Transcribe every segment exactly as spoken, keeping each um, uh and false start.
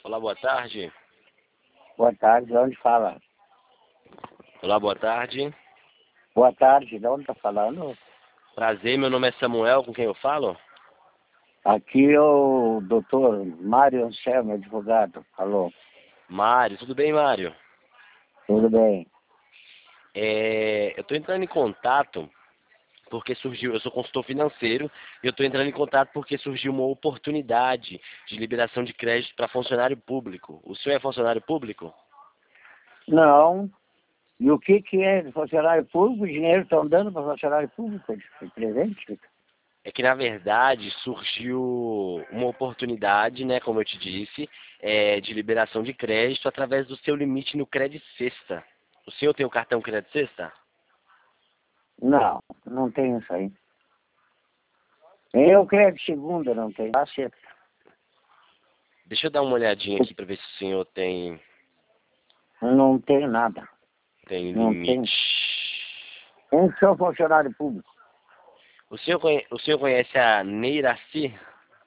Olá, boa tarde. Boa tarde, de onde fala? Olá, boa tarde. Boa tarde, de onde tá falando? Prazer, meu nome é Samuel, com quem eu falo? Aqui é o doutor Mário Anselmo, advogado. Alô, Mário, tudo bem, Mário? tudo bem? É, eu estou entrando em contato porque surgiu, eu sou consultor financeiro, e eu estou entrando em contato porque surgiu uma oportunidade de liberação de crédito para funcionário público. O senhor é funcionário público? Não. E o que que é de funcionário público? O dinheiro estão dando para funcionário público de presente? É que, na verdade, surgiu uma oportunidade, né, como eu te disse, é, de liberação de crédito através do seu limite no Crédito Sexta. O senhor tem o cartão Crédito Sexta? Não, não tem isso aí. Eu creio que segunda não tem. Tá certo. Deixa eu dar uma olhadinha aqui para ver se o senhor tem, Não tem nada. tem Não tem. limite. Eu sou funcionário público. O senhor, conhe, o senhor conhece a Neiraci?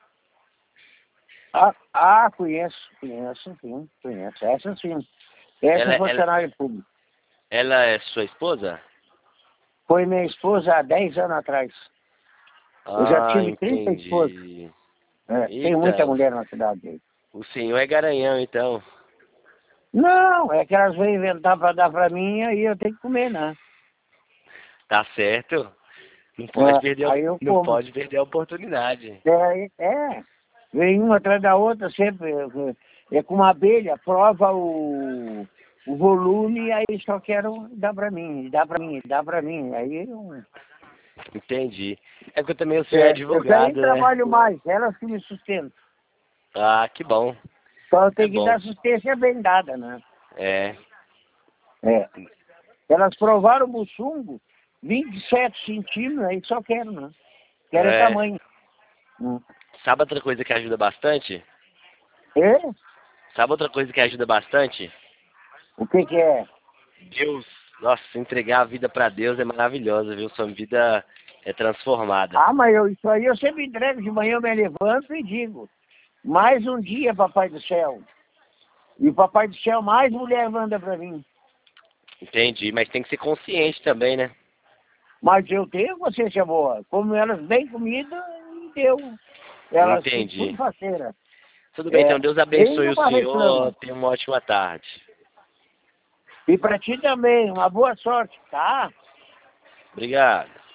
Ah, ah, conheço, conheço, sim, conheço. Essa sim. Essa Ela, é ela, funcionário público. ela é sua esposa? Foi minha esposa há dez anos atrás. Eu já Ah, tive trinta esposas. entendi. É, tem muita Eita, o, mulher na cidade aí. o senhor é garanhão, então. Não, é que elas vão inventar para dar para mim e aí eu tenho que comer, né? Tá certo? Não pode É, perder, a- aí eu não como. pode perder a oportunidade. É, é, vem uma atrás da outra sempre. É, é como uma abelha, prova o, o volume e aí só quero dar para mim, dá para mim, dá para mim. Aí eu, Entendi. É porque também o senhor é é, eu também advogado, né? trabalho mais, elas que me sustentam. Ah, que bom. Só eu É tenho que bom. dar assistência bem dada, né? É. É. Elas provaram o buçungo, vinte e sete centímetros, aí só quero, né? Quero é É. tamanho. Hum. Sabe outra coisa que ajuda bastante? É? Sabe outra coisa que ajuda bastante? O que que é? Deus. Nossa, entregar a vida pra Deus é maravilhosa, viu? Sua vida é transformada. Ah, mas eu, isso aí eu sempre entrego de manhã, eu me levanto e digo, mais um dia, papai do céu. E o papai do céu, mais mulher manda pra mim. Entendi, mas tem que ser consciente também, né? Mas eu tenho consciência boa. Como elas bem comida, e deu. Elas ficam tudo Entendi. faceira. Tudo bem, então É, Deus abençoe o nenhuma senhor. reclama. Tenha uma ótima tarde. E pra ti também, uma boa sorte, tá? Obrigado.